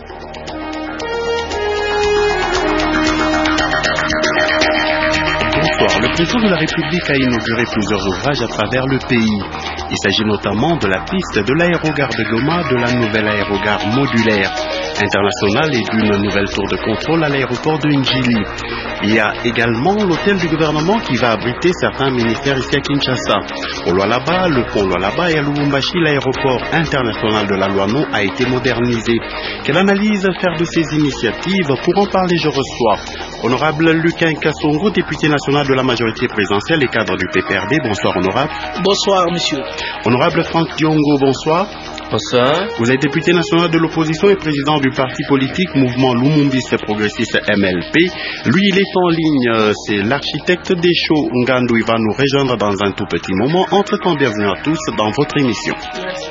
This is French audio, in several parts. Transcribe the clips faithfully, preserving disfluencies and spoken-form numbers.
Bonsoir. Le président de la République a inauguré plusieurs ouvrages à travers le pays. Il s'agit notamment de la piste de l'aérogare de Goma, de la nouvelle aérogare modulaire internationale et d'une nouvelle tour de contrôle à l'aéroport de Njili. Il y a également l'hôtel du gouvernement qui va abriter certains ministères ici à Kinshasa. Au Lualaba, le pont Lualaba et à Lubumbashi, l'aéroport international de la Luano a été modernisé. Quelle analyse faire de ces initiatives? Pour en parler, je reçois Honorable Lucas Kassongo, député national de la majorité présidentielle et cadre du P P R D. Bonsoir, honorable. Bonsoir, monsieur. Honorable Franck Diongo, bonsoir. Bonsoir. Vous êtes député national de l'opposition et président du parti politique Mouvement Lumumbiste Progressiste M L P. Lui, il est en ligne. C'est l'architecte Desho Ngandou. Il va nous rejoindre dans un tout petit moment. Entre-temps, bienvenue à tous dans votre émission. Merci.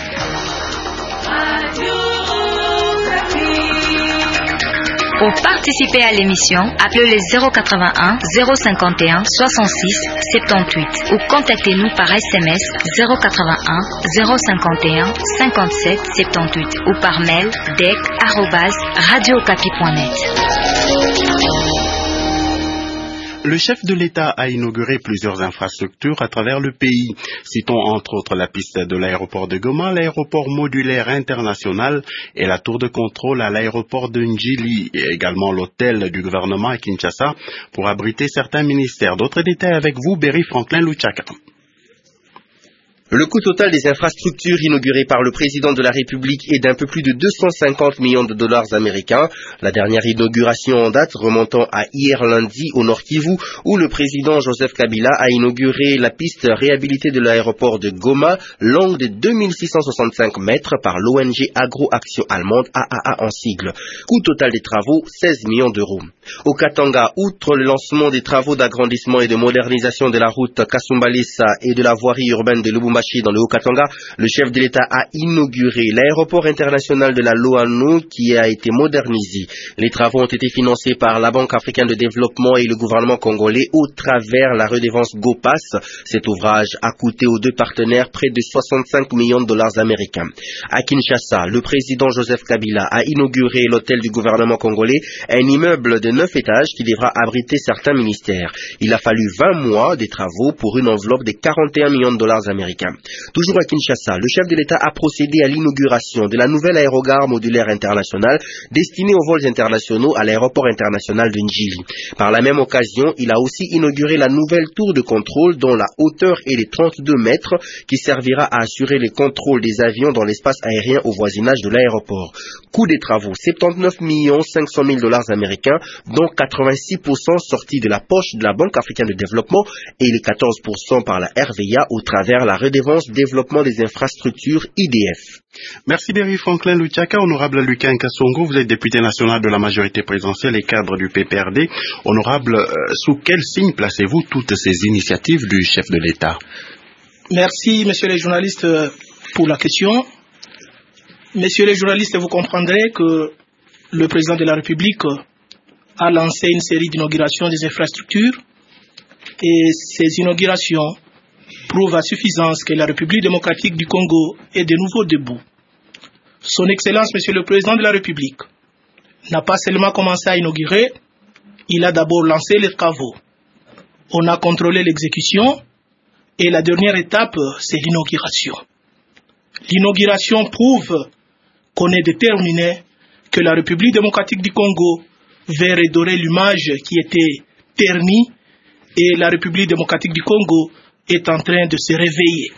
Pour participer à l'émission, appelez le zéro quatre-vingt-un zéro cinquante et un soixante-six soixante-dix-huit ou contactez-nous par S M S zéro quatre-vingt-un zéro cinquante et un cinquante-sept soixante-dix-huit ou par mail d e c arobase radio okapi point net. Le chef de l'État a inauguré plusieurs infrastructures à travers le pays. Citons entre autres la piste de l'aéroport de Goma, l'aéroport modulaire international et la tour de contrôle à l'aéroport de Njili, et également l'hôtel du gouvernement à Kinshasa pour abriter certains ministères. D'autres détails avec vous, Berry Franklin Luchaka. Le coût total des infrastructures inaugurées par le président de la République est d'un peu plus de deux cent cinquante millions de dollars américains. La dernière inauguration en date remontant à hier lundi au Nord Kivu, où le président Joseph Kabila a inauguré la piste réhabilitée de l'aéroport de Goma, longue de deux mille six cent soixante-cinq mètres par l'O N G Agro-Action Allemande, A A A en sigle. Coût total des travaux, seize millions d'euros. Au Katanga, outre le lancement des travaux d'agrandissement et de modernisation de la route Kasumbalesa et de la voirie urbaine de Lubumbashi dans le Haut-Katanga, le chef de l'État a inauguré l'aéroport international de la Loano qui a été modernisé. Les travaux ont été financés par la Banque africaine de développement et le gouvernement congolais au travers la redevance GOPAS. Cet ouvrage a coûté aux deux partenaires près de soixante-cinq millions de dollars américains. À Kinshasa, le président Joseph Kabila a inauguré l'hôtel du gouvernement congolais, un immeuble de neuf étages qui devra abriter certains ministères. Il a fallu vingt mois de travaux pour une enveloppe de quarante et un millions de dollars américains. Toujours à Kinshasa, le chef de l'État a procédé à l'inauguration de la nouvelle aérogare modulaire internationale destinée aux vols internationaux à l'aéroport international de Njili. Par la même occasion, il a aussi inauguré la nouvelle tour de contrôle dont la hauteur est de trente-deux mètres qui servira à assurer le contrôle des avions dans l'espace aérien au voisinage de l'aéroport. Coût des travaux, soixante-dix-neuf millions cinq cent mille dollars américains, dont quatre-vingt-six pour cent sortis de la poche de la Banque africaine de développement et les quatorze pour cent par la R V A au travers la redevance développement des infrastructures I D F. Merci Berry Franklin Luchaka. Honorable Lucas Kassongo, vous êtes député national de la majorité présidentielle et cadre du P P R D. Honorable, euh, sous quel signe placez-vous toutes ces initiatives du chef de l'État? Merci, messieurs les journalistes, pour la question. Messieurs les journalistes, vous comprendrez que le président de la République a lancé une série d'inaugurations des infrastructures et ces inaugurations prouve à suffisance que la République démocratique du Congo est de nouveau debout. Son Excellence, Monsieur le Président de la République, n'a pas seulement commencé à inaugurer, il a d'abord lancé les travaux. On a contrôlé l'exécution et la dernière étape, c'est l'inauguration. L'inauguration prouve qu'on est déterminé que la République démocratique du Congo veut redorer l'image qui était ternie et la République démocratique du Congo est en train de se réveiller.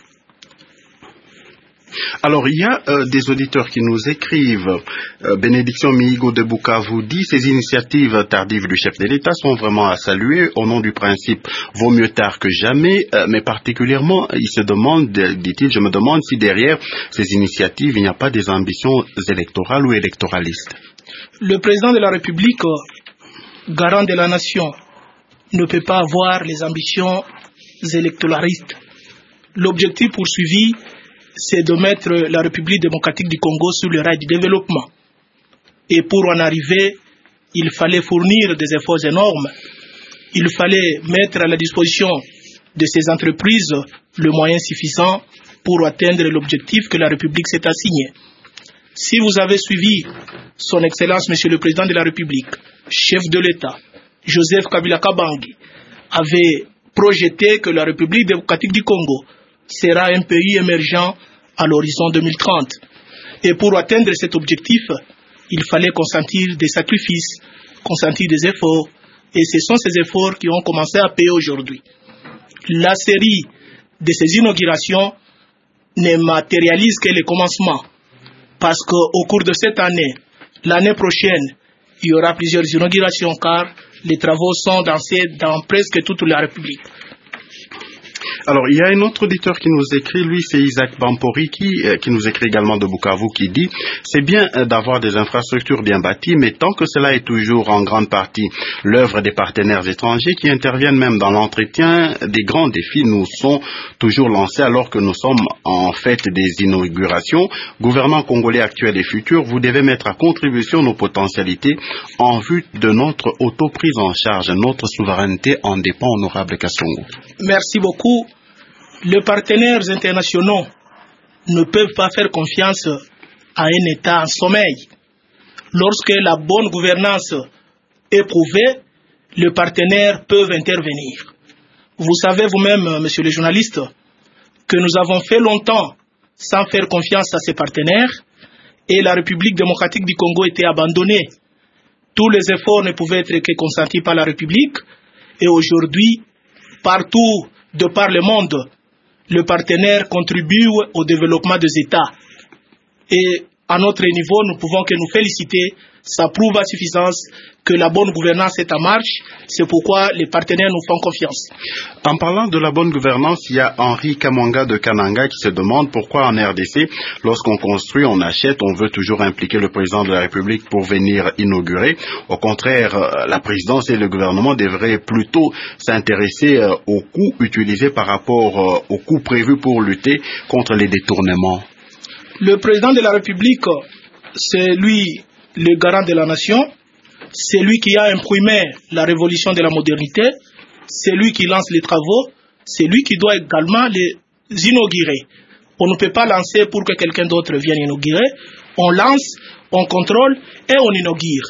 Alors, il y a euh, des auditeurs qui nous écrivent. Euh, Bénédiction Mihigo de Bukavu dit « Ces initiatives tardives du chef de l'État sont vraiment à saluer au nom du principe « Vaut mieux tard que jamais euh, », mais particulièrement, il se demande, dit-il, je me demande si derrière ces initiatives, il n'y a pas des ambitions électorales ou électoralistes. Le président de la République, garant de la nation, ne peut pas avoir les ambitions électoralistes. L'objectif poursuivi, c'est de mettre la République démocratique du Congo sur le rail du développement. Et pour en arriver, il fallait fournir des efforts énormes. Il fallait mettre à la disposition de ces entreprises le moyen suffisant pour atteindre l'objectif que la République s'est assigné. Si vous avez suivi son Excellence, Monsieur le Président de la République, chef de l'État, Joseph Kabila Kabange, avait projeté que la République démocratique du Congo sera un pays émergent à l'horizon deux mille trente. Et pour atteindre cet objectif, il fallait consentir des sacrifices, consentir des efforts, et ce sont ces efforts qui ont commencé à payer aujourd'hui. La série de ces inaugurations ne matérialise que les commencements, parce qu'au cours de cette année, l'année prochaine, il y aura plusieurs inaugurations car les travaux sont lancés dans presque toute la République. Alors, il y a un autre auditeur qui nous écrit, lui c'est Isaac Bampori, qui, euh, qui nous écrit également de Bukavu, qui dit « C'est bien euh, d'avoir des infrastructures bien bâties, mais tant que cela est toujours en grande partie l'œuvre des partenaires étrangers qui interviennent même dans l'entretien, des grands défis nous sont toujours lancés alors que nous sommes en fait des inaugurations. Gouvernement congolais actuel et futur, vous devez mettre à contribution nos potentialités en vue de notre auto-prise en charge. Notre souveraineté en dépend, honorable Kassongo. » Merci beaucoup. Les partenaires internationaux ne peuvent pas faire confiance à un État en sommeil. Lorsque la bonne gouvernance est prouvée, les partenaires peuvent intervenir. Vous savez vous-même, monsieur le journaliste, que nous avons fait longtemps sans faire confiance à ces partenaires et la République démocratique du Congo était abandonnée. Tous les efforts ne pouvaient être que consentis par la République et aujourd'hui, partout de par le monde, le partenaire contribue au développement des États. Et à notre niveau, nous pouvons que nous féliciter. Ça prouve à suffisance que la bonne gouvernance est en marche. C'est pourquoi les partenaires nous font confiance. En parlant de la bonne gouvernance, il y a Henri Kamwanga de Kananga qui se demande pourquoi en R D C, lorsqu'on construit, on achète, on veut toujours impliquer le président de la République pour venir inaugurer. Au contraire, la présidence et le gouvernement devraient plutôt s'intéresser aux coûts utilisés par rapport aux coûts prévus pour lutter contre les détournements. Le président de la République, c'est lui le garant de la nation, c'est lui qui a imprimé la révolution de la modernité, c'est lui qui lance les travaux, c'est lui qui doit également les inaugurer. On ne peut pas lancer pour que quelqu'un d'autre vienne inaugurer, on lance, on contrôle et on inaugure.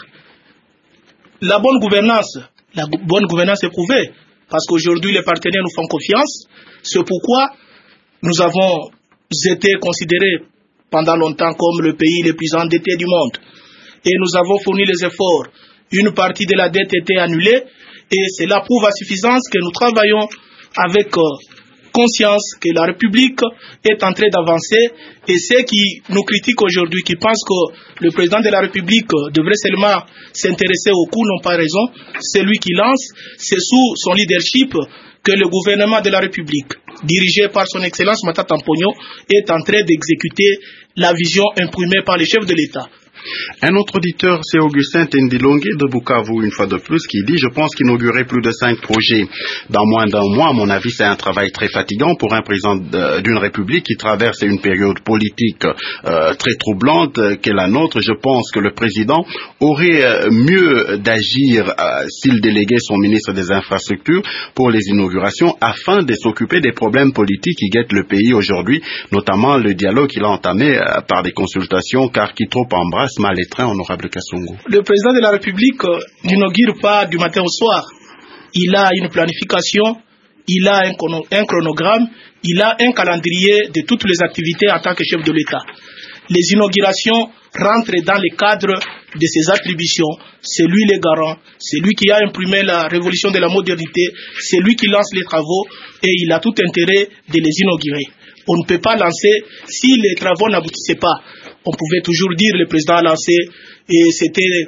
La bonne gouvernance, la bonne gouvernance est prouvée, parce qu'aujourd'hui les partenaires nous font confiance, c'est pourquoi nous avons été considérés pendant longtemps comme le pays le plus endetté du monde. Et nous avons fourni les efforts. Une partie de la dette était annulée et cela prouve à suffisance que nous travaillons avec euh, conscience que la République est en train d'avancer et ceux qui nous critiquent aujourd'hui, qui pensent que le président de la République devrait seulement s'intéresser aux coûts, n'ont pas raison. C'est lui qui lance, c'est sous son leadership que le gouvernement de la République, dirigé par son Excellence Matata Mponyo, est en train d'exécuter la vision imprimée par les chefs de l'État. Un autre auditeur, c'est Augustin Tendilongi de Bukavu, une fois de plus, qui dit « Je pense qu'inaugurer plus de cinq projets dans moins d'un mois, à mon avis, c'est un travail très fatigant pour un président d'une république qui traverse une période politique euh, très troublante qu'est la nôtre. Je pense que le président aurait mieux d'agir euh, s'il déléguait son ministre des Infrastructures pour les inaugurations afin de s'occuper des problèmes politiques qui guettent le pays aujourd'hui, notamment le dialogue qu'il a entamé euh, par des consultations, car qui trop embrasse mal les trains, honorable Kassongo. Le président de la République euh, n'inaugure pas du matin au soir. Il a une planification, il a un, un chronogramme, il a un calendrier de toutes les activités en tant que chef de l'État. Les inaugurations rentrent dans le cadre de ses attributions. C'est lui le garant, c'est lui qui a imprimé la révolution de la modernité, c'est lui qui lance les travaux et il a tout intérêt de les inaugurer. On ne peut pas lancer si les travaux n'aboutissaient pas. On pouvait toujours dire le président a lancé et c'était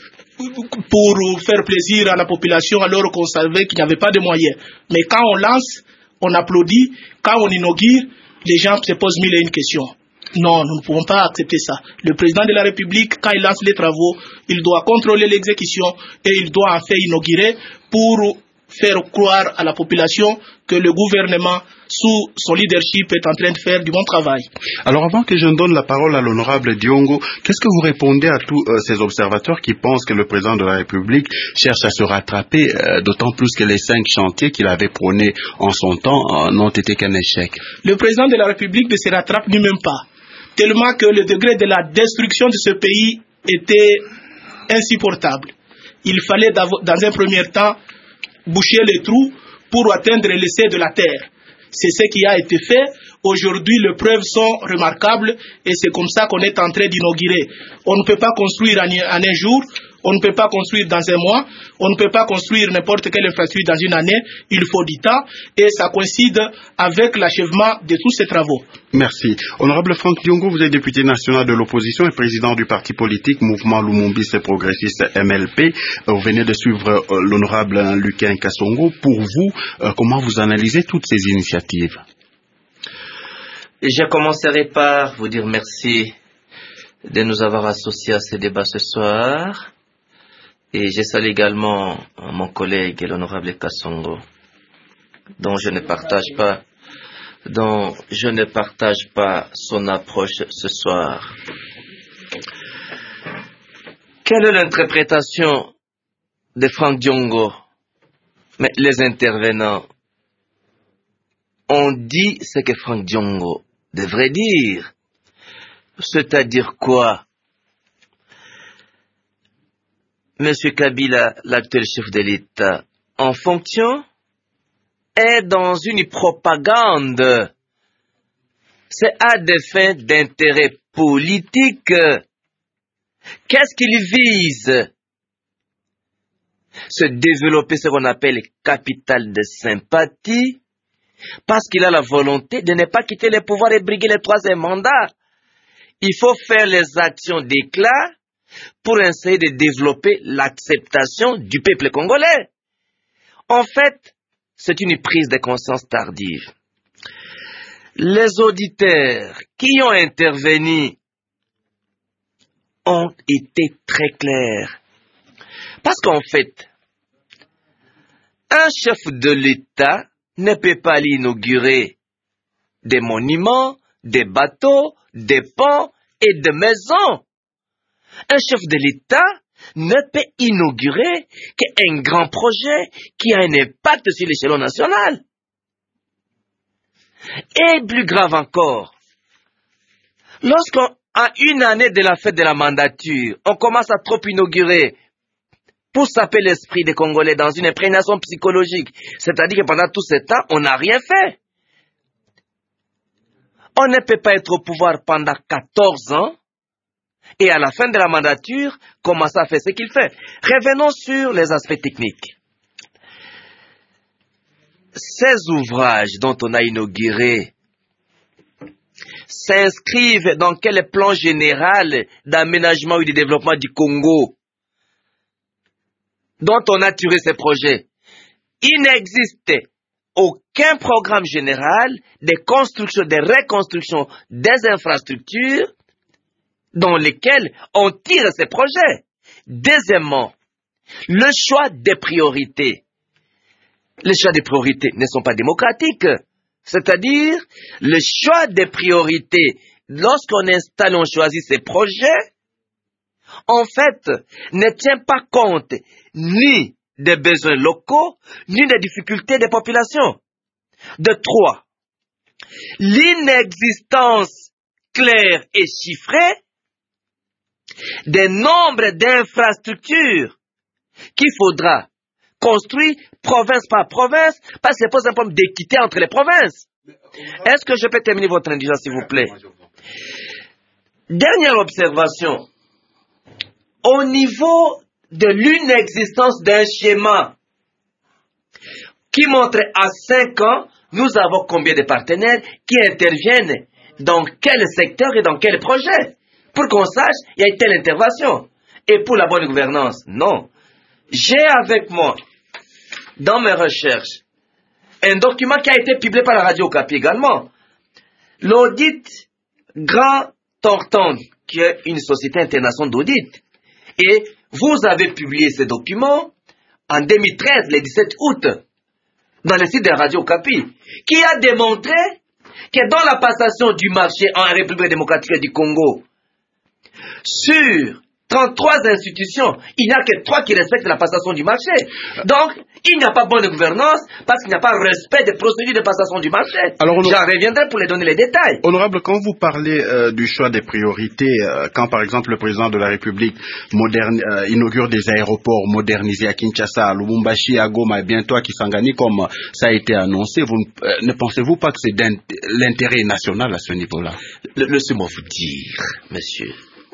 pour faire plaisir à la population alors qu'on savait qu'il n'y avait pas de moyens. Mais quand on lance, on applaudit. Quand on inaugure, les gens se posent mille et une questions. Non, nous ne pouvons pas accepter ça. Le président de la République, quand il lance les travaux, il doit contrôler l'exécution et il doit en fait inaugurer pour faire croire à la population que le gouvernement, sous son leadership, est en train de faire du bon travail. Alors avant que je ne donne la parole à l'honorable Diongo, qu'est-ce que vous répondez à tous euh, ces observateurs qui pensent que le président de la République cherche à se rattraper, euh, d'autant plus que les cinq chantiers qu'il avait prônés en son temps euh, n'ont été qu'un échec? Le président de la République ne se rattrape lui-même pas. tellement que le degré de la destruction de ce pays était insupportable. Il fallait dans un premier temps boucher les trous pour atteindre l'essai de la terre. C'est ce qui a été fait. Aujourd'hui, les preuves sont remarquables et c'est comme ça qu'on est en train d'inaugurer. On ne peut pas construire en un jour, on ne peut pas construire dans un mois, on ne peut pas construire n'importe quelle infrastructure dans une année, il faut du temps et ça coïncide avec l'achèvement de tous ces travaux. Merci. Honorable Franck Diongo, vous êtes député national de l'opposition et président du parti politique Mouvement Lumumbiste Progressiste M L P. Vous venez de suivre euh, l'honorable Luquin Kassongo. Pour vous, euh, comment vous analysez toutes ces initiatives? Je commencerai par vous dire merci de nous avoir associés à ce débat ce soir. Et je salue également mon collègue, l'honorable Kassongo, dont je ne partage pas, dont je ne partage pas son approche ce soir. Quelle est l'interprétation de Franck Diongo? Mais les intervenants ont dit ce que Franck Diongo devrait dire. C'est-à-dire quoi? Monsieur Kabila, l'actuel chef de l'État, en fonction, est dans une propagande. C'est à des fins d'intérêt politique. Qu'est-ce qu'il vise? Se développer ce qu'on appelle capital de sympathie, parce qu'il a la volonté de ne pas quitter le pouvoir et briguer le troisième mandat. Il faut faire les actions d'éclat pour essayer de développer l'acceptation du peuple congolais. En fait, c'est une prise de conscience tardive. Les auditeurs qui ont intervenu ont été très clairs. Parce qu'en fait, un chef de l'État ne peut pas aller inaugurer des monuments, des bateaux, des ponts et des maisons. Un chef de l'État ne peut inaugurer qu'un grand projet qui a un impact sur l'échelon national. Et plus grave encore, lorsqu'à une année de la fête de la mandature, on commence à trop inaugurer pour saper l'esprit des Congolais dans une imprégnation psychologique, c'est-à-dire que pendant tout ce temps, on n'a rien fait. On ne peut pas être au pouvoir pendant quatorze ans et à la fin de la mandature, commencer à faire ce qu'il fait. Revenons sur les aspects techniques. Ces ouvrages dont on a inauguré s'inscrivent dans quel plan général d'aménagement et de développement du Congo dont on a tiré ces projets? Il n'existe aucun programme général de construction, de reconstruction des infrastructures dans lesquels on tire ces projets. Deuxièmement, le choix des priorités. Les choix des priorités ne sont pas démocratiques. C'est-à-dire, le choix des priorités, lorsqu'on installe, on choisit ces projets, en fait, ne tient pas compte ni des besoins locaux, ni des difficultés des populations. De trois, l'inexistence claire et chiffrée des nombres d'infrastructures qu'il faudra construire province par province, parce que ça pose un problème d'équité entre les provinces. Est-ce que je peux terminer votre indulgence, s'il vous plaît? Dernière observation. Au niveau de l'inexistence d'un schéma qui montre à cinq ans, nous avons combien de partenaires qui interviennent dans quel secteur et dans quel projet, pour qu'on sache, il y a une telle intervention. Et pour la bonne gouvernance, non. J'ai avec moi, dans mes recherches, un document qui a été publié par la Radio Okapi également. L'audit Grand Thornton, qui est une société internationale d'audit. Et vous avez publié ce document en deux mille treize, le dix-sept août, dans le site de la Radio Okapi, qui a démontré que dans la passation du marché en République démocratique du Congo, sur trente-trois institutions, il n'y a que trois qui respectent la passation du marché. Donc, il n'y a pas bonne gouvernance parce qu'il n'y a pas respect des procédures de passation du marché. Alors, j'en reviendrai pour les donner les détails. Honorable, quand vous parlez euh, du choix des priorités, euh, quand par exemple le président de la République moderne, euh, inaugure des aéroports modernisés à Kinshasa, à Lubumbashi, à Goma et bientôt à Kisangani, comme ça a été annoncé, vous euh, ne pensez-vous pas que c'est l'intérêt national à ce niveau-là? Laissez-moi vous dire, monsieur,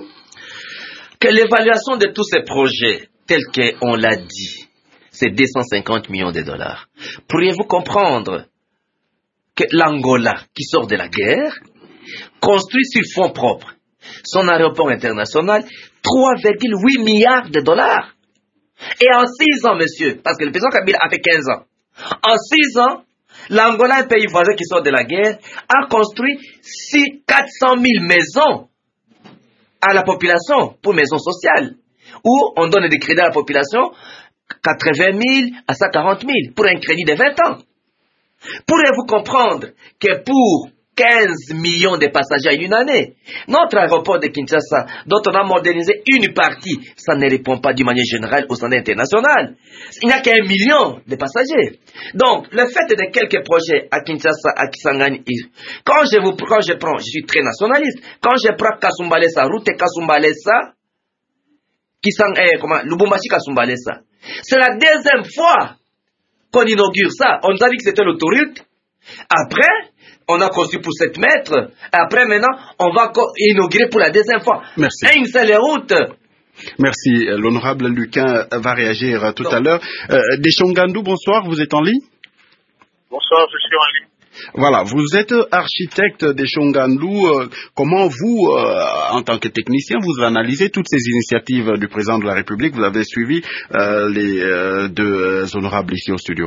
que l'évaluation de tous ces projets, tels qu'on l'a dit, c'est deux cent cinquante millions de dollars. Pourriez-vous comprendre que l'Angola, qui sort de la guerre, construit sur fonds propres son aéroport international, trois virgule huit milliards de dollars. Et en six ans, monsieur, parce que le président Kabila a fait quinze ans, en six ans, l'Angola, un pays voisin qui sort de la guerre, a construit quatre cent mille maisons à la population, pour maisons sociales, où on donne des crédits à la population, quatre-vingt mille à cent quarante mille, pour un crédit de vingt ans. Pourrez-vous comprendre que pour quinze millions de passagers en une année, notre aéroport de Kinshasa, dont on a modernisé une partie, ça ne répond pas d'une manière générale au standard international. Il n'y a qu'un million de passagers. Donc, le fait de quelques projets à Kinshasa, à Kisangani, quand je vous quand je prends, je suis très nationaliste, quand je prends Kasumbalesa, route Kasumbalesa, Kisang, eh, comment, Lubumbashi Kasumbalesa, c'est la deuxième fois qu'on inaugure ça. On nous a dit que c'était l'autoroute. Après, on a construit pour sept mètres. Après, maintenant, on va inaugurer pour la deuxième fois. Merci. Et une seule route. Merci. L'honorable Luquin va réagir tout non. à l'heure. Euh, Deschongandou, bonsoir. Vous êtes en ligne? Bonsoir, je suis en ligne. Voilà, vous êtes architecte Deschongandou. Euh, comment vous, euh, en tant que technicien, vous analysez toutes ces initiatives du président de la République? Vous avez suivi euh, les euh, deux honorables ici au studio.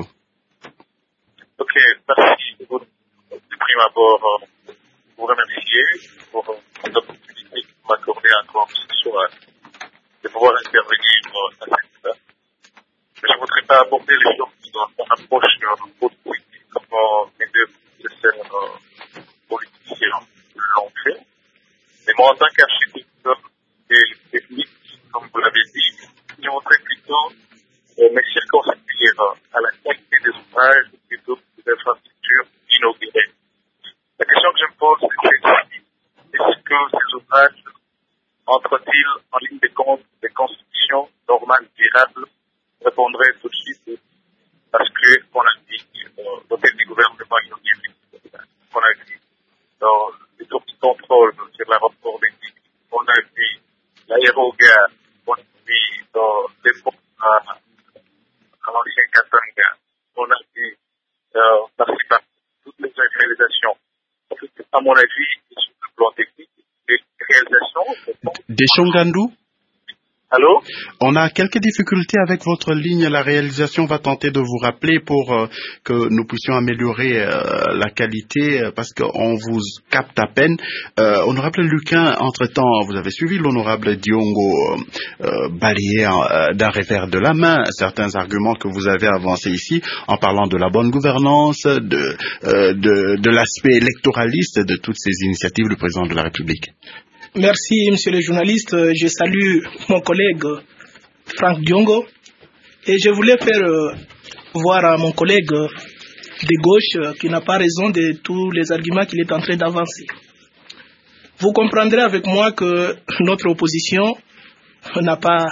Ok, merci. De prime abord, euh, vous remercier pour euh, l'opportunité que vous m'accordez encore ce soir de pouvoir intervenir euh, à cette étape. Mais je ne voudrais pas aborder les choses dans son approche euh, politique, comme euh, mes deux prédécesseurs euh, politiciens l'ont fait. Mais moi, en tant qu'architecte et technique, comme vous l'avez dit, je voudrais plutôt euh, me circonscrire à la qualité des ouvrages plutôt que des infrastructures inaugurées. La question que je me pose, c'est celle-ci. Est-ce que ces ouvrages entrent-ils en ligne de compte des constructions normales, durables? Je répondrai tout de suite parce que, on a dit, euh, l'hôtel du gouvernement inauguré, on a vu dans les tours de contrôle sur l'aéroport de Guinée, on a vu l'aérogare, on a vu dans les ports à, à l'ancien Katanga, on a vu euh, par toutes les réalisations. À mon avis, sur le plan technique, les réalisations... Deschongandou? Allô? On a quelques difficultés avec votre ligne. La réalisation va tenter de vous rappeler pour euh, que nous puissions améliorer euh, la qualité euh, parce qu'on vous capte à peine. Euh, honorable Luquin, entre-temps, vous avez suivi l'honorable Diongo euh, balayer euh, d'un revers de la main certains arguments que vous avez avancés ici en parlant de la bonne gouvernance, de, euh, de, de l'aspect électoraliste de toutes ces initiatives du président de la République. Merci, monsieur le journaliste. Je salue mon collègue Franck Diongo et je voulais faire euh, voir à mon collègue de gauche euh, qui n'a pas raison de tous les arguments qu'il est en train d'avancer. Vous comprendrez avec moi que notre opposition n'a pas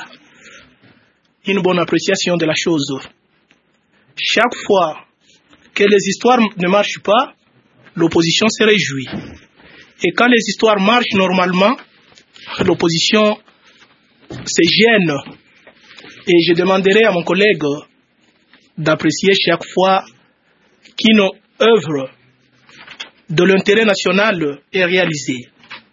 une bonne appréciation de la chose. Chaque fois que les histoires ne marchent pas, l'opposition se réjouit. Et quand les histoires marchent normalement, l'opposition se gêne. Et je demanderai à mon collègue d'apprécier chaque fois qu'une œuvre de l'intérêt national est réalisée.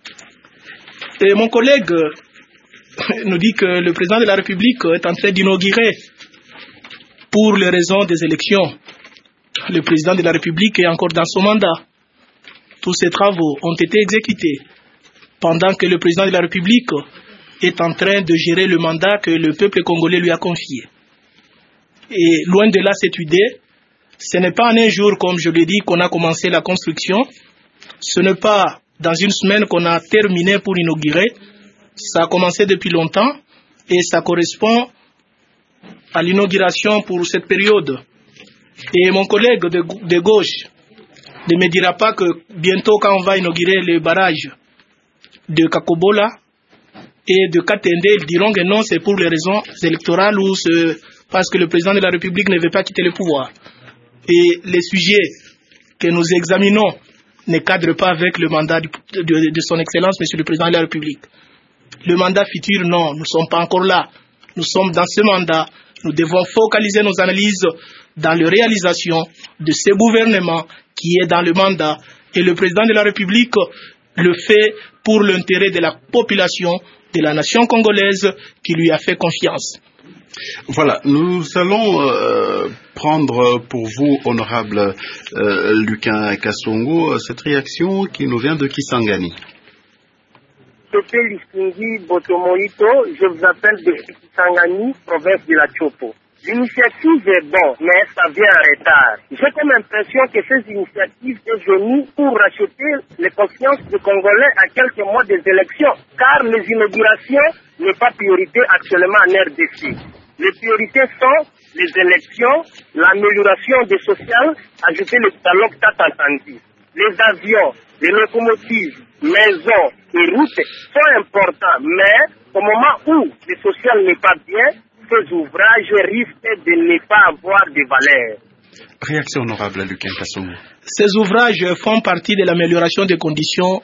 Et mon collègue nous dit que le président de la République est en train d'inaugurer pour les raisons des élections. Le président de la République est encore dans son mandat. Tous ces travaux ont été exécutés pendant que le président de la République est en train de gérer le mandat que le peuple congolais lui a confié. Et loin de là cette idée, ce n'est pas en un jour, comme je l'ai dit, qu'on a commencé la construction. Ce n'est pas dans une semaine qu'on a terminé pour inaugurer. Ça a commencé depuis longtemps. et ça correspond à l'inauguration pour cette période. Et mon collègue de, de gauche ne me dira pas que bientôt quand on va inaugurer le barrage de Kakobola et de Katende, ils diront que non, c'est pour les raisons électorales ou parce que le président de la République ne veut pas quitter le pouvoir. Et les sujets que nous examinons ne cadrent pas avec le mandat de, de, de son Excellence, Monsieur le Président de la République. Le mandat futur, non, nous ne sommes pas encore là. Nous sommes dans ce mandat. Nous devons focaliser nos analyses dans la réalisation de ce gouvernement qui est dans le mandat. Et le Président de la République le fait pour l'intérêt de la population, de la nation congolaise qui lui a fait confiance. Voilà, nous allons euh, prendre pour vous, honorable euh, Luquin Kassongo, cette réaction qui nous vient de Kisangani. Monsieur Listingi Botomoito, je vous appelle de Kisangani, province de la Chopo. L'initiative est bonne, mais ça vient en retard. J'ai comme impression que ces initiatives sont venues pour racheter les consciences des Congolais à quelques mois des élections, car les inaugurations n'est pas priorité actuellement en R D C. Les priorités sont les élections, l'amélioration des sociales, ajouter le dialogue tant entendu. Les avions, les locomotives, maisons et routes sont importants, mais au moment où le social n'est pas bien, ces ouvrages risquent de ne pas avoir de valeur. Réaction honorable à Luquin Kassongo. Ces ouvrages font partie de l'amélioration des conditions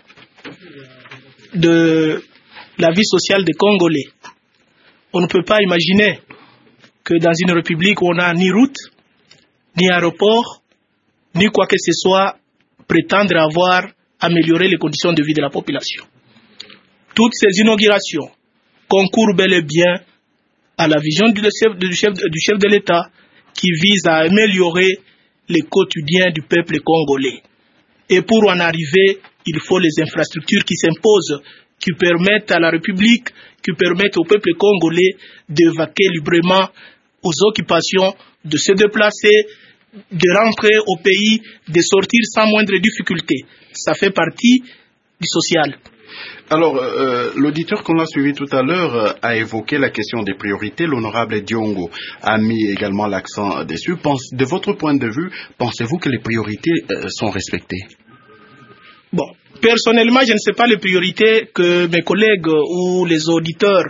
de la vie sociale des Congolais. On ne peut pas imaginer que dans une république où on n'a ni route, ni aéroport, ni quoi que ce soit, prétendre avoir amélioré les conditions de vie de la population. Toutes ces inaugurations concourent bel et bien à la vision du chef, du chef, du chef de l'État qui vise à améliorer les quotidiens du peuple congolais. Et pour en arriver, il faut les infrastructures qui s'imposent, qui permettent à la République, qui permettent au peuple congolais de vaquer librement aux occupations, de se déplacer, de rentrer au pays, de sortir sans moindre difficulté. Ça fait partie du social. Alors, euh, l'auditeur qu'on a suivi tout à l'heure euh, a évoqué la question des priorités. L'honorable Diongo a mis également l'accent dessus. Pense, de votre point de vue, pensez-vous que les priorités euh, sont respectées? Bon, personnellement, je ne sais pas les priorités que mes collègues ou les auditeurs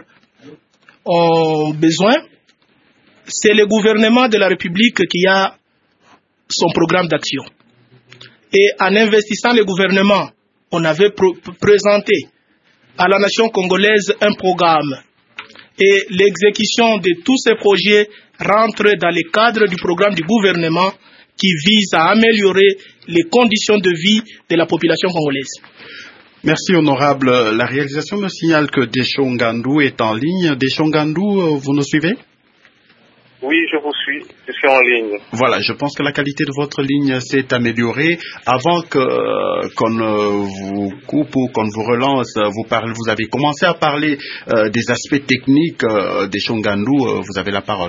ont besoin. C'est le gouvernement de la République qui a son programme d'action. Et en investissant le gouvernement, on avait présenté à la nation congolaise un programme. Et l'exécution de tous ces projets rentre dans le cadre du programme du gouvernement qui vise à améliorer les conditions de vie de la population congolaise. Merci honorable. La réalisation me signale que Deschongandou est en ligne. Deschongandou, vous nous suivez? Oui, je vous suis. Je suis en ligne. Voilà, je pense que la qualité de votre ligne s'est améliorée. Avant que euh, qu'on euh, vous coupe ou qu'on vous relance, vous parlez, vous avez commencé à parler euh, des aspects techniques euh, des Shongandou. Euh, vous avez la parole.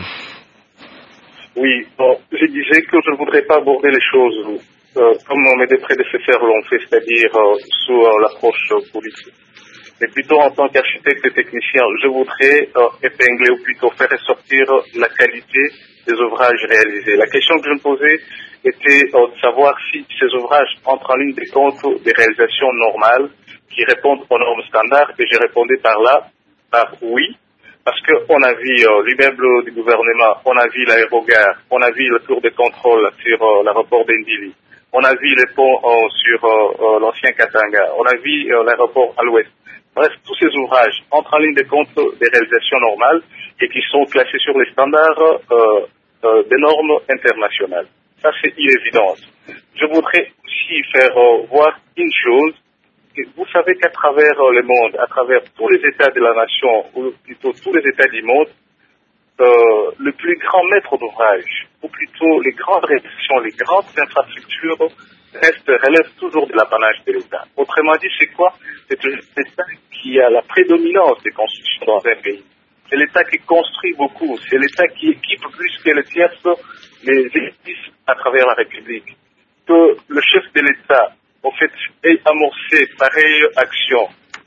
Oui, bon, je disais que je ne voudrais pas aborder les choses euh, comme mes prédécesseurs l'ont fait, c'est-à-dire euh, sous euh, l'approche euh, politique. Mais plutôt en tant qu'architecte et technicien, je voudrais euh, épingler ou plutôt faire ressortir la qualité des ouvrages réalisés. La question que je me posais était euh, de savoir si ces ouvrages entrent en ligne des comptes des réalisations normales qui répondent aux normes standards, et j'ai répondu par là, par oui, parce qu'on a vu euh, l'immeuble du gouvernement, on a vu l'aérogare, on a vu le tour de contrôle sur euh, l'aéroport d'Indili, on a vu les ponts euh, sur euh, euh, l'ancien Katanga, on a vu euh, l'aéroport à l'ouest. Bref, tous ces ouvrages entrent en ligne de compte des réalisations normales et qui sont classés sur les standards euh, euh, des normes internationales. Ça, c'est une évidence. Je voudrais aussi faire euh, voir une chose. Vous savez qu'à travers euh, le monde, à travers tous les États de la nation, ou plutôt tous les États du monde, euh, le plus grand maître d'ouvrage, ou plutôt les grandes réalisations, les grandes infrastructures, reste, relève toujours de l'apanage de l'État. Autrement dit, c'est quoi? C'est l'État qui a la prédominance des constructions dans un pays. C'est l'État qui construit beaucoup. C'est l'État qui équipe plus que les tierces les édifices à travers la République. Que le chef de l'État, en fait, ait amorcé pareille action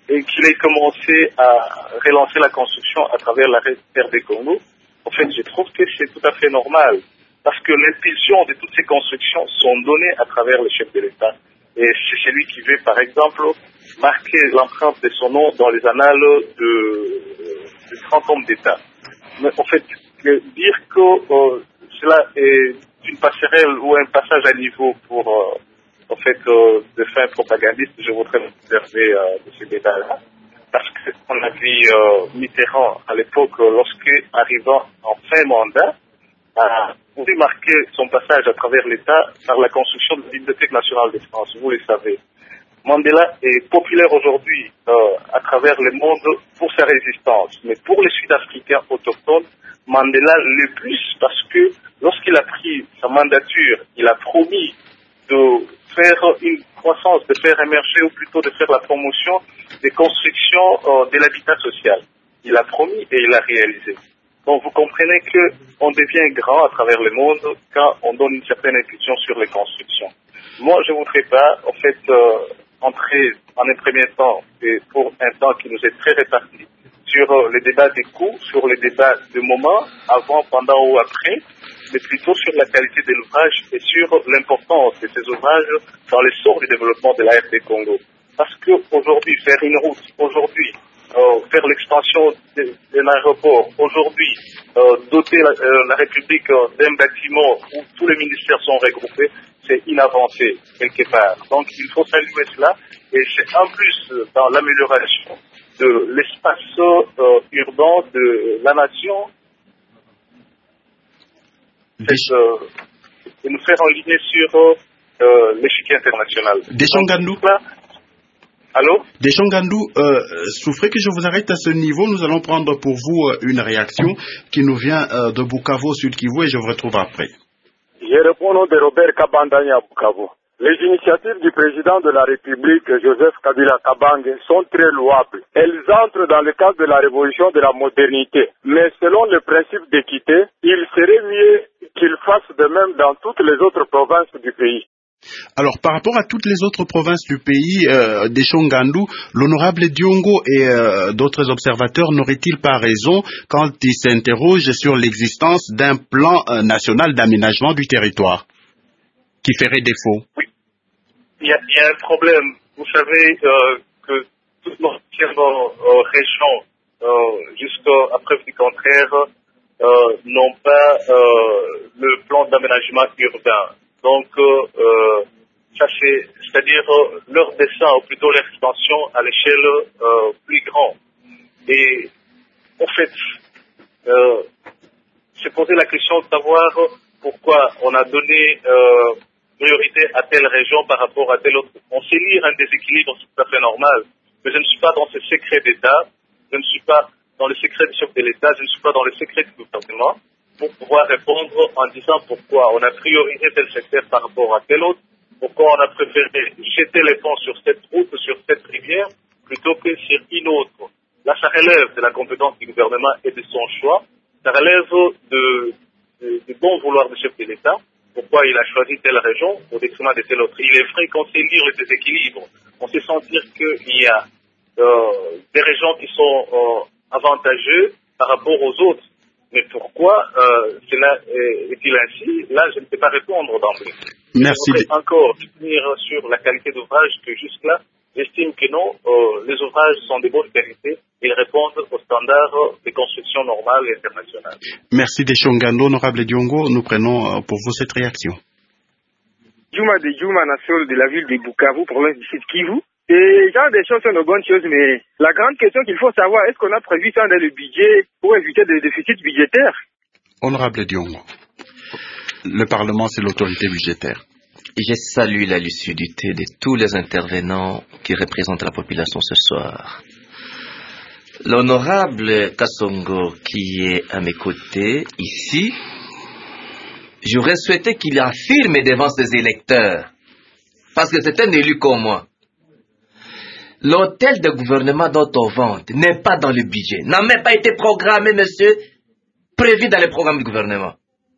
et qu'il ait commencé à relancer la construction à travers la R D Congo, en fait, je trouve que c'est tout à fait normal. Parce que l'impulsion de toutes ces constructions sont données à travers le chef de l'État. Et c'est celui qui veut, par exemple, marquer l'empreinte de son nom dans les annales de, de trente hommes d'État. Mais en fait, dire que euh, cela est une passerelle ou un passage à niveau pour, euh, en fait, euh, de fins propagandistes, je voudrais m'observer euh, de ce débat-là. Parce qu'on a vu euh, Mitterrand à l'époque, lorsque arrivant en fin mandat, a voulu marquer son passage à travers l'État par la construction de la Bibliothèque nationale de France, vous le savez. Mandela est populaire aujourd'hui euh, à travers le monde pour sa résistance, mais pour les Sud-Africains autochtones, Mandela le plus parce que lorsqu'il a pris sa mandature, il a promis de faire une croissance, de faire émerger ou plutôt de faire la promotion des constructions euh, de l'habitat social. Il a promis et il a réalisé. Donc vous comprenez qu'on devient grand à travers le monde quand on donne une certaine impulsion sur les constructions. Moi, je ne voudrais pas, en fait, euh, entrer en un premier temps, et pour un temps qui nous est très réparti, sur euh, les débats des coûts, sur les débats de moment, avant, pendant ou après, mais plutôt sur la qualité de l'ouvrage et sur l'importance de ces ouvrages dans l'essor du développement de la R D Congo. Parce qu'aujourd'hui, faire une route, aujourd'hui, Euh, faire l'extension d'un aéroport, aujourd'hui, euh, doter la, euh, la République euh, d'un bâtiment où tous les ministères sont regroupés, c'est inavancé quelque part. Donc il faut saluer cela et c'est en plus euh, dans l'amélioration de l'espace euh, urbain de la nation c'est, euh, et nous faire enligner sur euh, l'échiquier international. Deschamps-Gandou. Allô? Deschamps-Gandou, euh, souffrez que je vous arrête à ce niveau. Nous allons prendre pour vous euh, une réaction qui nous vient euh, de Bukavu, Sud Kivu, et je vous retrouve après. Je réponds au nom de Robert Kabandani à Bukavu. Les initiatives du président de la République, Joseph Kabila Kabange, sont très louables. Elles entrent dans le cadre de la révolution de la modernité. Mais selon le principe d'équité, il serait mieux qu'il fasse de même dans toutes les autres provinces du pays. Alors, par rapport à toutes les autres provinces du pays, euh, Deschamps-Gandou, l'honorable Diongo et euh, d'autres observateurs n'auraient-ils pas raison quand ils s'interrogent sur l'existence d'un plan euh, national d'aménagement du territoire qui ferait défaut? Oui, il y a, il y a un problème. Vous savez euh, que toutes nos euh, régions, euh, jusqu'à preuve du contraire, euh, n'ont pas euh, le plan d'aménagement urbain. Donc, euh, ça c'est, c'est-à-dire euh, leur dessin, ou plutôt leur extension à l'échelle euh, plus grande. Et en fait, euh, c'est poser la question de savoir pourquoi on a donné euh, priorité à telle région par rapport à telle autre. On sait lire un déséquilibre, c'est tout à fait normal, mais je ne suis pas dans ce secret d'État, je ne suis pas dans le secret du chef de l'État, je ne suis pas dans le secret du gouvernement, pour pouvoir répondre en disant pourquoi on a priorisé tel secteur par rapport à tel autre, pourquoi on a préféré jeter les ponts sur cette route, sur cette rivière, plutôt que sur une autre. Là, ça relève de la compétence du gouvernement et de son choix, ça relève de, de, de bon vouloir du chef de l'État, pourquoi il a choisi telle région au détriment de telle autre. Il est vrai qu'on sait lire les déséquilibres, on sait sentir qu'il y a euh, des régions qui sont euh, avantageuses par rapport aux autres. Mais pourquoi euh, cela est-il ainsi? Là, je ne peux pas répondre d'emblée. Merci. Je voudrais encore finir sur la qualité d'ouvrage que jusque-là, j'estime que non, euh, les ouvrages sont de bonne qualité et ils répondent aux standards de construction normale et internationale. Merci Deschamps-Gandou, honorable Diongo. Nous prenons pour vous cette réaction. Juma de Juma Nassol de la ville de Bukavu, province du Sud Kivu. Et genre des choses sont de bonnes choses, mais la grande question qu'il faut savoir, est-ce qu'on a prévu ça dans le budget pour éviter des déficits budgétaires? Honorable Diongo, le Parlement, c'est l'autorité budgétaire. Je salue la lucidité de tous les intervenants qui représentent la population ce soir. L'honorable Kassongo qui est à mes côtés ici, j'aurais souhaité qu'il affirme devant ses électeurs, parce que c'est un élu comme moi. L'hôtel de gouvernement dont on vante n'est pas dans le budget, n'a même pas été programmé, monsieur, prévu dans le programme du gouvernement.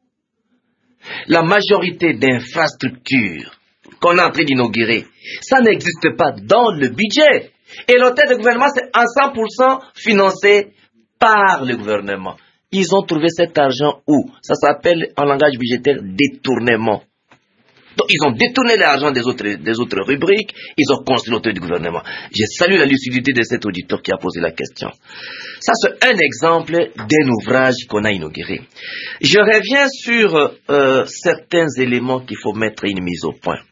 La majorité d'infrastructures qu'on est en train d'inaugurer, ça n'existe pas dans le budget. Et l'hôtel de gouvernement, c'est à cent pour cent financé par le gouvernement. Ils ont trouvé cet argent où? Ça s'appelle, en langage budgétaire, détournement. Donc, ils ont détourné l'argent des autres, des autres rubriques, ils ont construit l'hôtel du gouvernement. Je salue la lucidité de cet auditeur qui a posé la question. Ça, c'est un exemple d'un ouvrage qu'on a inauguré. Je reviens sur euh, certains éléments qu'il faut mettre une mise au point.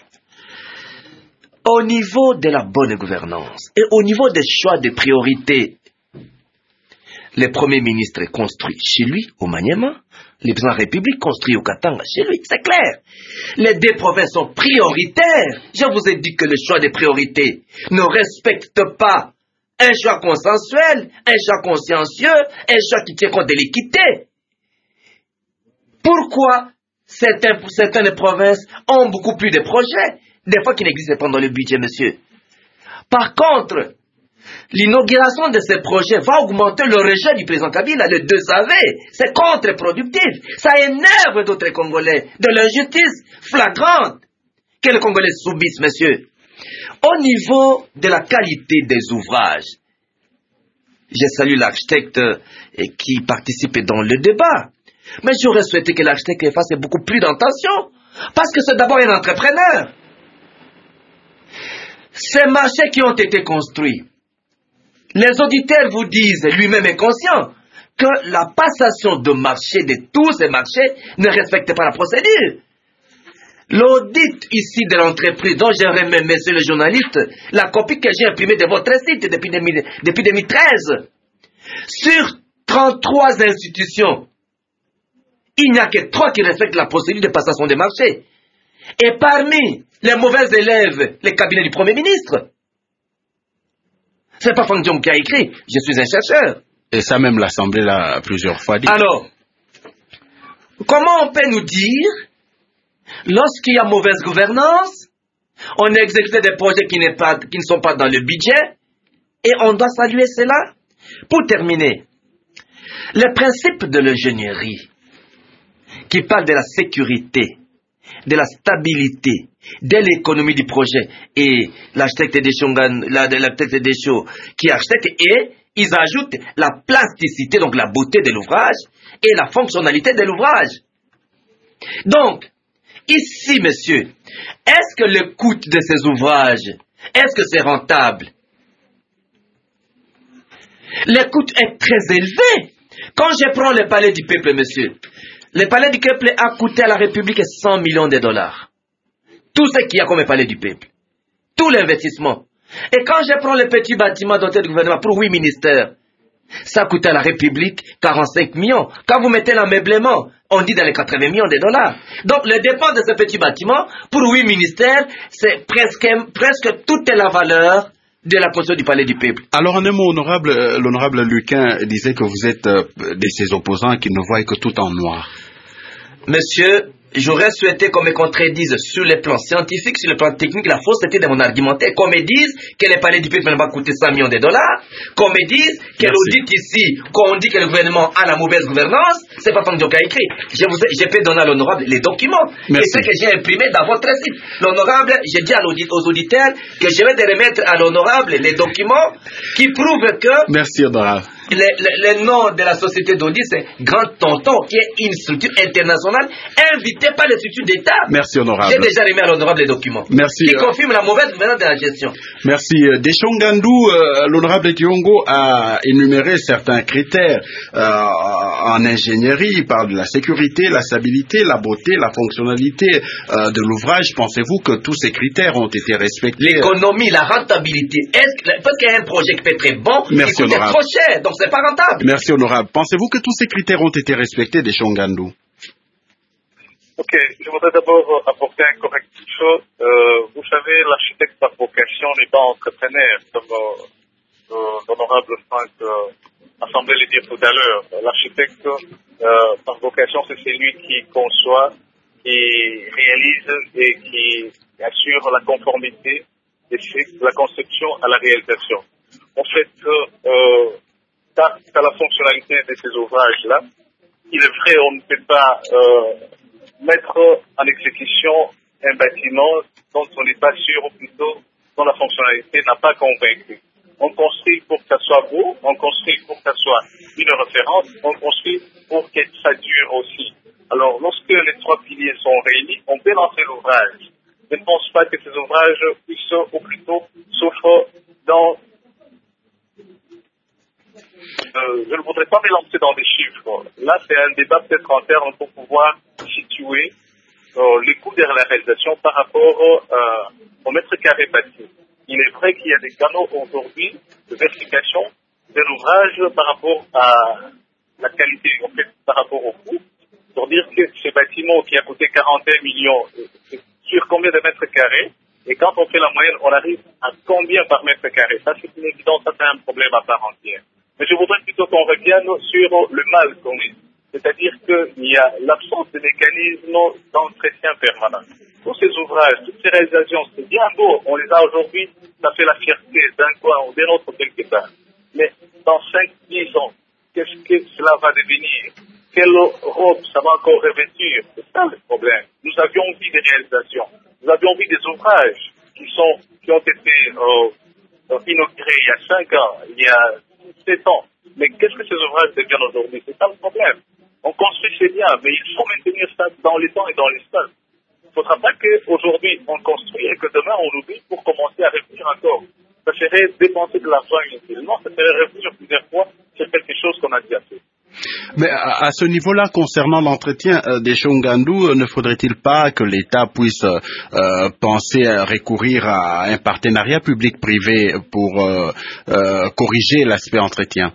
Au niveau de la bonne gouvernance et au niveau des choix de priorité, le Premier ministre est construit chez lui, au Maniema. Le président de la République construit au Katanga, chez lui, c'est clair. Les deux provinces sont prioritaires. Je vous ai dit que le choix des priorités ne respecte pas un choix consensuel, un choix consciencieux, un choix qui tient compte de l'équité. Pourquoi certaines, certaines provinces ont beaucoup plus de projets, des fois qui n'existent pas dans le budget, monsieur? Par contre, l'inauguration de ces projets va augmenter le rejet du président Kabila, le deux savez, c'est contre-productif. Ça énerve d'autres Congolais, de l'injustice flagrante que les Congolais subissent, monsieur. Au niveau de la qualité des ouvrages, je salue l'architecte qui participe dans le débat, mais j'aurais souhaité que l'architecte fasse beaucoup plus d'attention, parce que c'est d'abord un entrepreneur. Ces marchés qui ont été construits, les auditeurs vous disent, lui-même est conscient, que la passation de marché de tous ces marchés ne respecte pas la procédure. L'audit ici de l'entreprise dont j'ai remis, messieurs les journalistes, la copie que j'ai imprimée de votre site depuis, depuis deux mille treize, sur trente-trois institutions, il n'y a que trois qui respectent la procédure de passation des marchés. Et parmi les mauvais élèves, les cabinets du Premier ministre. C'est pas Fang Diom qui a écrit, je suis un chercheur. Et ça même l'Assemblée l'a plusieurs fois dit. Alors, comment on peut nous dire, lorsqu'il y a mauvaise gouvernance, on a exécuté des projets qui, n'est pas, qui ne sont pas dans le budget, et on doit saluer cela? Pour terminer, le principe de l'ingénierie, qui parle de la sécurité, de la stabilité, de l'économie du projet, et l'architecte des Shongan, l'architecte des Show, qui est architecte, et ils ajoutent la plasticité, donc la beauté de l'ouvrage, et la fonctionnalité de l'ouvrage. Donc, ici, monsieur, est-ce que le coût de ces ouvrages, est-ce que c'est rentable? Le coût est très élevé. Quand je prends le palais du peuple, monsieur, le palais du peuple a coûté à la République cent millions de dollars. Tout ce qu'il y a comme palais du peuple. Tout l'investissement. Et quand je prends le petit bâtiment d'hôtel du gouvernement pour huit ministères, ça coûte à la République quarante-cinq millions. Quand vous mettez l'ameublement, on dit dans les quatre-vingts millions de dollars. Donc, le dépend de ce petit bâtiment, pour huit ministères, c'est presque, presque toute la valeur de la construction du palais du peuple. Alors, en un mot, honorable, euh, l'honorable Luquin disait que vous êtes euh, de ses opposants qui ne voient que tout en noir. Monsieur, j'aurais souhaité qu'on me contredise sur le plan scientifique, sur le plan technique, la fausseté de mon argumentaire, qu'on me dise que le palais du peuple va coûter cent millions de dollars, qu'on me dise que l'audit ici, qu'on dit que le gouvernement a la mauvaise gouvernance, c'est pas Fang Diom qui a écrit. Je, vous ai, je peux donner à l'honorable les documents. Merci. Et ce que j'ai imprimé dans votre site. L'honorable, j'ai dit à l'audit, aux auditeurs que je vais te remettre à l'honorable les documents qui prouvent que... Merci, honorable. Le, le, le nom de la société d'audit, c'est Grand Tonton, qui est une structure internationale invitée par les structures d'État. Merci, honorable. J'ai déjà remis à l'honorable les documents. Merci. Qui confirme la mauvaise gouvernance de la gestion. Merci. Deschongandou, euh, l'honorable Kiongo a énuméré certains critères euh, en ingénierie. Il parle de la sécurité, la stabilité, la beauté, la fonctionnalité euh, de l'ouvrage. Pensez-vous que tous ces critères ont été respectés? L'économie, la rentabilité. Est-ce que, parce qu'il y a un projet qui peut être très bon, Merci, il coûte honorable. trop cher. Donc, c'est pas rentable. Merci, honorable. Pensez-vous que tous ces critères ont été respectés, Deschongandou? Ok, je voudrais d'abord apporter un correctif. Euh, vous savez, l'architecte par vocation n'est pas entrepreneur, comme euh, euh, l'honorable Franck euh, a semblé le dire tout à l'heure. L'architecte euh, par vocation, c'est celui qui conçoit, qui réalise et qui assure la conformité de la conception à la réalisation. En fait, euh, quant à la fonctionnalité de ces ouvrages-là, il est vrai, on ne peut pas euh, mettre en exécution un bâtiment dont on n'est pas sûr, ou plutôt dont la fonctionnalité n'a pas convaincu. On construit pour que ça soit beau, on construit pour que ça soit une référence, on construit pour que ça dure aussi. Alors, lorsque les trois piliers sont réunis, on peut lancer l'ouvrage. Je ne pense pas que ces ouvrages puissent, ou plutôt, souffrent dans... Euh, je ne voudrais pas me lancer dans des chiffres. Là, c'est un débat peut-être interne pour pouvoir situer euh, les coûts de la réalisation par rapport euh, au mètre carré bâti. Il est vrai qu'il y a des canaux aujourd'hui de vérification de l'ouvrage par rapport à la qualité, en fait, par rapport au coût, pour dire que ce bâtiment qui a coûté quarante et un millions, c'est sur combien de mètres carrés, et quand on fait la moyenne, on arrive à combien par mètre carré. Ça, c'est une évidence, ça, c'est un problème à part entière. Mais je voudrais plutôt qu'on revienne sur le mal qu'on est. C'est-à-dire qu'il y a l'absence de mécanismes d'entretien permanent. Tous ces ouvrages, toutes ces réalisations, c'est bien beau, on les a aujourd'hui, ça fait la fierté d'un coin ou d'un autre quelque part. Mais dans cinq, dix ans, qu'est-ce que cela va devenir? Quelle robe ça va encore revêtir? C'est ça le problème. Nous avions envie des réalisations. Nous avions envie des ouvrages qui sont, qui ont été euh, inaugurés il y a cinq ans, il y a sept ans. Mais qu'est-ce que ces ouvrages deviennent aujourd'hui? C'est ça le problème. On construit, c'est bien, mais il faut maintenir ça dans les temps et dans l'espace. Il ne faudra pas qu'aujourd'hui on construit et que demain on oublie pour commencer à revenir encore. Ça serait dépenser de l'argent inutilement, ça serait revenir plusieurs fois sur quelque chose qu'on a déjà fait. Mais à, à ce niveau-là, concernant l'entretien euh, des Shongandu, euh, ne faudrait-il pas que l'État puisse euh, penser à recourir à un partenariat public-privé pour euh, euh, corriger l'aspect entretien?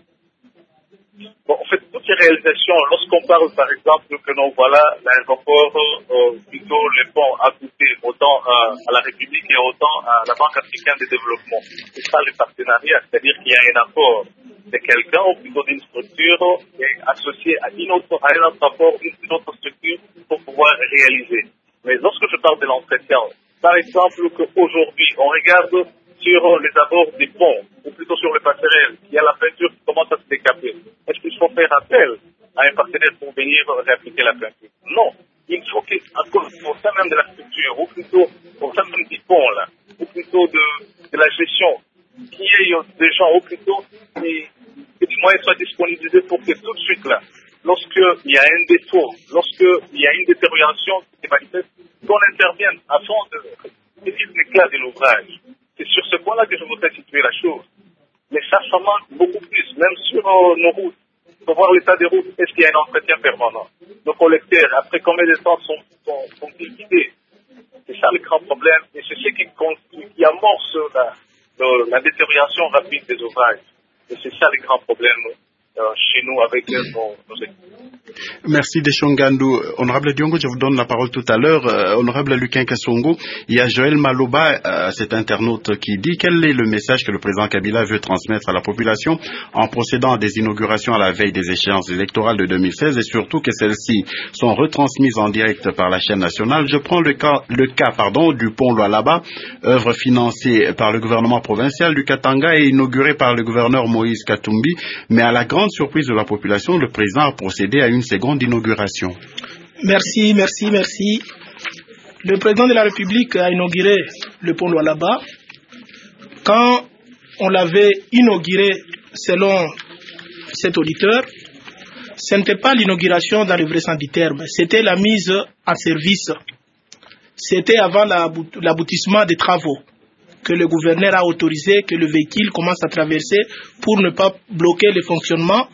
Bon, en fait, toutes ces réalisations, lorsqu'on parle par exemple que non, voilà, l'aéroport, euh, plutôt le pont a coûté autant euh, à la République et autant à la Banque africaine de développement. C'est ça le partenariat, c'est-à-dire qu'il y a un apport de quelqu'un ou plutôt d'une structure qui est associée à, une autre, à un autre apport, une autre structure pour pouvoir réaliser. Mais lorsque je parle de l'entretien, par exemple qu'aujourd'hui, on regarde sur les abords des ponts, ou plutôt sur les passerelles, il y a la peinture qui commence à se décaper. Est-ce qu'il faut faire appel à un partenaire pour venir réappliquer la peinture? Non. Il faut qu'au sein même de la structure, ou plutôt au sein même du pont, là, ou plutôt de, de la gestion, qu'il y ait des gens, ou plutôt des, que des moyens soient disponibilisés pour que tout de suite, là, lorsqu'il y a un défaut, lorsqu'il y a une détérioration qui est manifeste, qu'on intervienne afin de saisir l'éclat de l'ouvrage. C'est sur ce point-là que je voudrais situer la chose. Mais ça, ça manque beaucoup plus, même sur euh, nos routes. Il faut voir l'état des routes. Est-ce qu'il y a un entretien permanent? Nos collecteurs, après combien de temps sont, sont, sont-ils vidés? C'est ça le grand problème. Et c'est ce qui, qui amorce la, la, la détérioration rapide des ouvrages. Et c'est ça le grand problème euh, chez nous avec euh, nos, nos équipes. Merci Deshongandu. Honorable Diongo, je vous donne la parole tout à l'heure. Euh, honorable Lukin Kassongo, il y a Joël Maloba, euh, cet internaute, qui dit quel est le message que le président Kabila veut transmettre à la population en procédant à des inaugurations à la veille des échéances électorales de deux mille seize et surtout que celles-ci sont retransmises en direct par la chaîne nationale. Je prends le cas, le cas pardon, du pont Lualaba, œuvre financée par le gouvernement provincial du Katanga et inaugurée par le gouverneur Moïse Katumbi, mais à la grande surprise de la population, le président a procédé à une seconde inauguration. Merci, merci, merci. Le président de la République a inauguré le pont Lualaba. Quand on l'avait inauguré, selon cet auditeur, ce n'était pas l'inauguration dans le vrai sens du terme, c'était la mise en service. C'était avant l'aboutissement des travaux que le gouverneur a autorisé que le véhicule commence à traverser pour ne pas bloquer le fonctionnement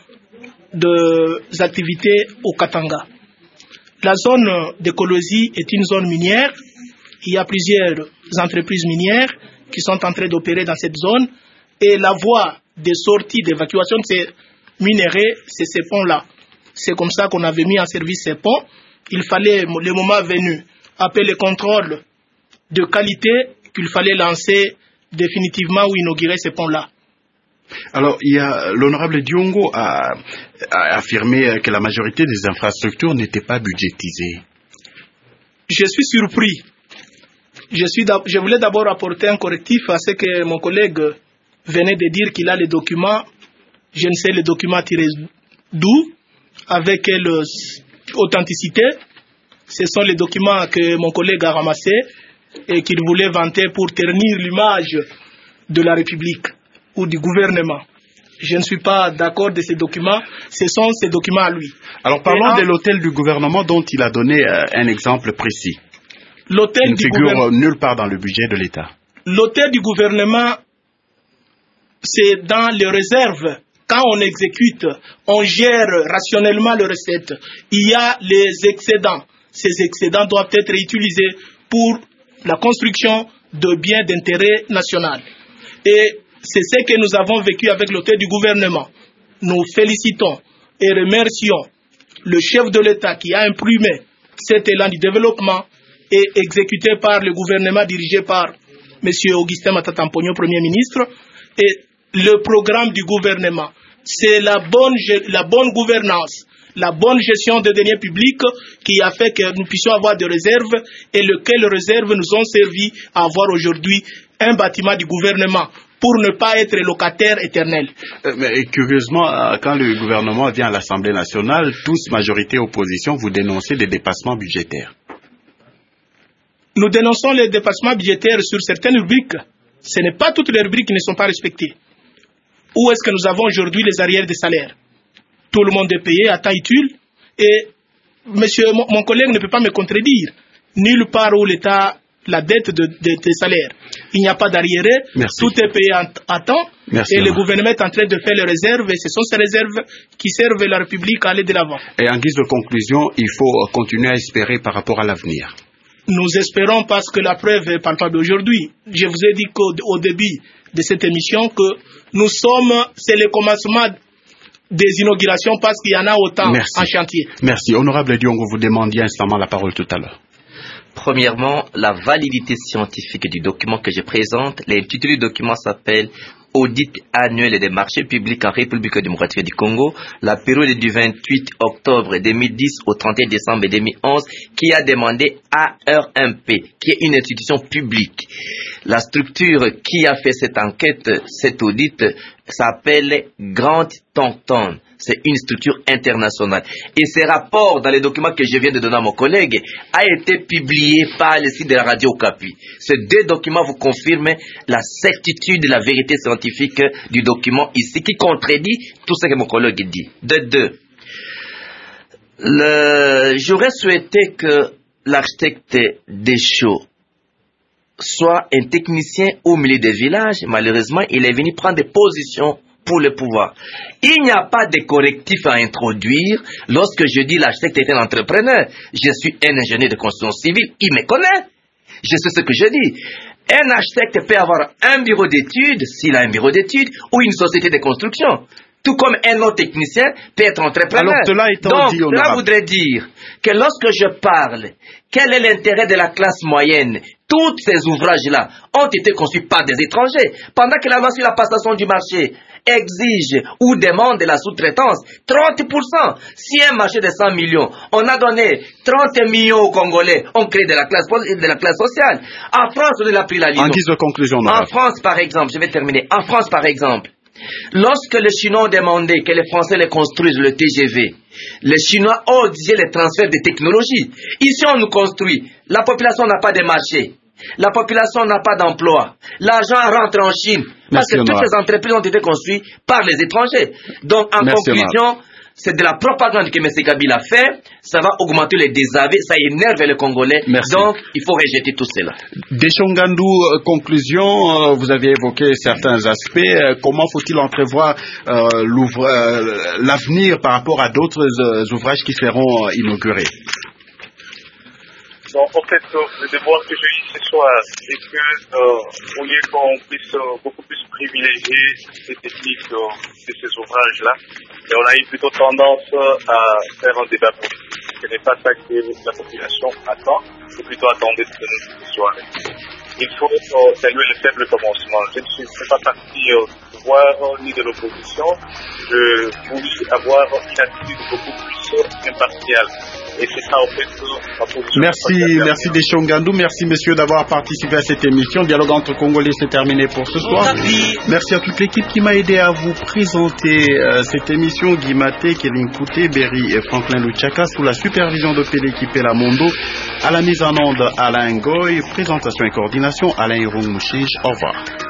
des activités au Katanga. La zone d'écologie est une zone minière. Il y a plusieurs entreprises minières qui sont en train d'opérer dans cette zone et la voie de sortie d'évacuation de ces minerais, c'est ces ponts-là. C'est comme ça qu'on avait mis en service ces ponts. Il fallait, le moment venu, après le contrôle de qualité, qu'il fallait lancer définitivement ou inaugurer ces ponts-là. Alors, il y a l'honorable Diongo a, a affirmé que la majorité des infrastructures n'étaient pas budgétisées. Je suis surpris. Je, suis je voulais d'abord apporter un correctif à ce que mon collègue venait de dire qu'il a les documents. Je ne sais les documents tirés d'où, avec quelle authenticité. Ce sont les documents que mon collègue a ramassés et qu'il voulait vanter pour ternir l'image de la République ou du gouvernement. Je ne suis pas d'accord de ces documents, ce sont ces documents à lui. Alors parlons en... de l'hôtel du gouvernement dont il a donné euh, un exemple précis. L'hôtel Il ne du figure gouvernement... nulle part dans le budget de l'État. L'hôtel du gouvernement, c'est dans les réserves. Quand on exécute, on gère rationnellement les recettes. Il y a les excédents. Ces excédents doivent être utilisés pour la construction de biens d'intérêt national. Et c'est ce que nous avons vécu avec l'hôtel du gouvernement. Nous félicitons et remercions le chef de l'État qui a imprimé cet élan du développement et exécuté par le gouvernement dirigé par M. Augustin Matata Mponyo, Premier ministre. Et le programme du gouvernement, c'est la bonne, la bonne gouvernance, la bonne gestion des deniers publics qui a fait que nous puissions avoir des réserves et lesquelles réserves nous ont servi à avoir aujourd'hui un bâtiment du gouvernement pour ne pas être locataire éternel. Euh, mais curieusement, euh, quand le gouvernement vient à l'Assemblée nationale, tous, majorité opposition, vous dénoncez des dépassements budgétaires. Nous dénonçons les dépassements budgétaires sur certaines rubriques. Ce n'est pas toutes les rubriques qui ne sont pas respectées. Où est-ce que nous avons aujourd'hui les arrières des salaires? Tout le monde est payé à temps utile et monsieur, mon, mon collègue ne peut pas me contredire. Nulle part où l'État, la dette de, de, de salaire, il n'y a pas d'arriéré, tout est payé à, à temps. Merci, et le gouvernement est en train de faire les réserves et ce sont ces réserves qui servent la République à aller de l'avant. Et en guise de conclusion, il faut continuer à espérer par rapport à l'avenir. Nous espérons parce que la preuve est palpable aujourd'hui. Je vous ai dit qu'au au début de cette émission que nous sommes, c'est le commencement des inaugurations parce qu'il y en a autant Merci. En chantier. Merci. Honorable Diongo, vous demandiez instamment la parole tout à l'heure. Premièrement, la validité scientifique du document que je présente. L'intitulé du document s'appelle Audit annuel des marchés publics en République démocratique du Congo, la période du vingt-huit octobre deux mille dix au trente et un décembre deux mille onze, qui a demandé A R M P, qui est une institution publique. La structure qui a fait cette enquête, cet audit, s'appelle Grant Thornton. C'est une structure internationale. Et ces rapports, dans les documents que je viens de donner à mon collègue, a été publié par le site de la radio Okapi. Ces deux documents vous confirment la certitude de la vérité scientifique du document ici, qui contredit tout ce que mon collègue dit. De deux, le... j'aurais souhaité que l'architecte Deschaux soit un technicien au milieu des villages. Malheureusement, il est venu prendre des positions pour le pouvoir. Il n'y a pas de correctif à introduire lorsque je dis l'architecte est un entrepreneur. Je suis un ingénieur de construction civile, il me connaît. Je sais ce que je dis. Un architecte peut avoir un bureau d'études, s'il a un bureau d'études, ou une société de construction. Tout comme un autre technicien peut être entrepreneur. Alors, cela étant Donc, dit, cela voudrait dire que lorsque je parle, quel est l'intérêt de la classe moyenne? Tous ces ouvrages-là ont été conçus par des étrangers. Pendant que la loi sur la passation du marché exige ou demande la sous-traitance, trente pour cent. Si un marché de cent millions, on a donné trente millions aux Congolais, on crée de la classe, de la classe sociale. En France, on a pris la ligne. En guise de conclusion, En France, par exemple, je vais terminer. En France, par exemple, lorsque les Chinois ont demandé que les Français les construisent le T G V, les Chinois ont exigé les transferts de technologies. Ici, on nous construit. La population n'a pas de marché. La population n'a pas d'emploi. L'argent rentre en Chine. Parce Merci, que toutes les entreprises ont été construites par les étrangers. Donc, en Merci, conclusion, c'est de la propagande que M. Kabila fait. Ça va augmenter les désaveux. Ça énerve les Congolais. Merci. Donc, il faut rejeter tout cela. Deschongandou, euh, conclusion, euh, vous avez évoqué certains aspects. Euh, comment faut-il entrevoir euh, euh, l'avenir par rapport à d'autres euh, ouvrages qui seront euh, inaugurés? Bon, en fait, euh, le devoir que j'ai eu ce soir, c'est que, euh, au lieu qu'on puisse euh, beaucoup plus privilégier ces techniques euh, de ces ouvrages-là, et on a eu plutôt tendance euh, à faire un débat politique. Ce n'est pas ça que la population attend, c'est plutôt attendre de nous ce soir. Il faut euh, saluer le faible commencement. Je ne fais pas partie euh, pouvoir ni de l'opposition. Je voulais avoir une attitude beaucoup plus impartiale. Et c'est ça, en fait, ma position. Merci, merci Deschamps Ngandou. Merci, messieurs, d'avoir participé à cette émission. Dialogue entre Congolais, c'est terminé pour ce soir. Merci à toute l'équipe qui m'a aidé à vous présenter euh, cette émission. Guy Maté, Kéline Kouté, Berry et Franklin Luchaka, sous la supervision de Péléquipe et Lamondo. À la mise en onde, Alain Goy. Présentation et coordination, Alain Hiroun Mouchige. Au revoir.